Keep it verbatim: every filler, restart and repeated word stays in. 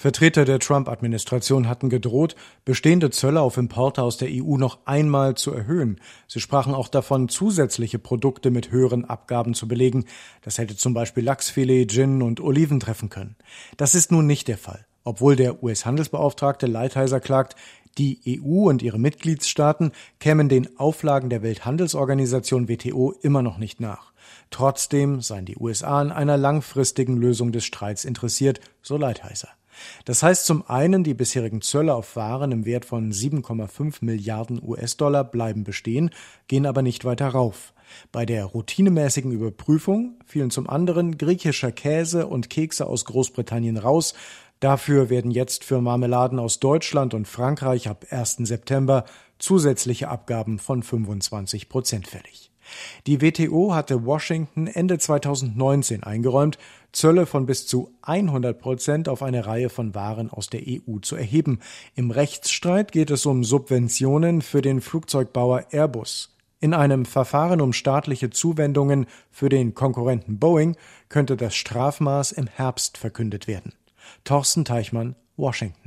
Vertreter der Trump-Administration hatten gedroht, bestehende Zölle auf Importe aus der E U noch einmal zu erhöhen. Sie sprachen auch davon, zusätzliche Produkte mit höheren Abgaben zu belegen. Das hätte zum Beispiel Lachsfilet, Gin und Oliven treffen können. Das ist nun nicht der Fall. Obwohl der U S-Handelsbeauftragte Lighthizer klagt, die E U und ihre Mitgliedstaaten kämen den Auflagen der Welthandelsorganisation W T O immer noch nicht nach. Trotzdem seien die U S A an einer langfristigen Lösung des Streits interessiert, so Lighthizer. Das heißt zum einen, die bisherigen Zölle auf Waren im Wert von sieben Komma fünf Milliarden U S-Dollar bleiben bestehen, gehen aber nicht weiter rauf. Bei der routinemäßigen Überprüfung fielen zum anderen griechischer Käse und Kekse aus Großbritannien raus. Dafür werden jetzt für Marmeladen aus Deutschland und Frankreich ab ersten September zusätzliche Abgaben von fünfundzwanzig Prozent fällig. Die W T O hatte Washington Ende zweitausendneunzehn eingeräumt, Zölle von bis zu hundert Prozent auf eine Reihe von Waren aus der E U zu erheben. Im Rechtsstreit geht es um Subventionen für den Flugzeugbauer Airbus. In einem Verfahren um staatliche Zuwendungen für den Konkurrenten Boeing könnte das Strafmaß im Herbst verkündet werden. Thorsten Teichmann, Washington.